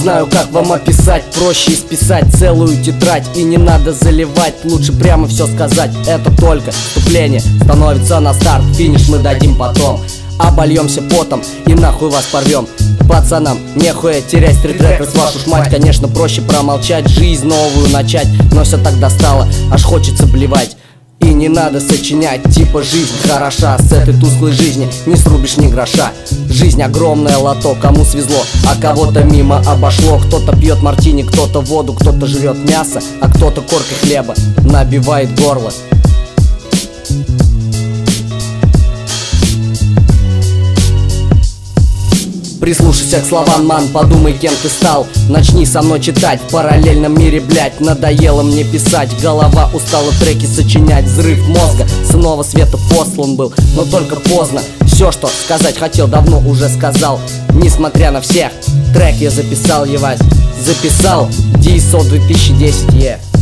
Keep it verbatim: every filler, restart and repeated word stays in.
знаю, как вам описать. Проще исписать целую тетрадь, и не надо заливать, лучше прямо все сказать. Это только вступление, становится на старт. Финиш мы дадим потом. Обольемся потом и нахуй вас порвем. Пацанам нехуя терять стрит-рэперс, вашу ж мать. Конечно, проще промолчать, жизнь новую начать, но все так достало, аж хочется блевать. И не надо сочинять, типа жизнь хороша. С этой тусклой жизни не срубишь ни гроша. Жизнь огромное лото, кому свезло, а кого-то мимо обошло. Кто-то пьет мартини, кто-то воду, кто-то жрет мясо, а кто-то коркой хлеба набивает горло. Прислушайся к словам, ман, подумай, кем ты стал. Начни со мной читать, в параллельном мире, блять. Надоело мне писать, голова устала треки сочинять. Взрыв мозга, снова света послан был, но только поздно. Все, что сказать хотел, давно уже сказал. Несмотря на всех, трек я записал, ебать. Записал ди эс о две тысячи десять, е yeah.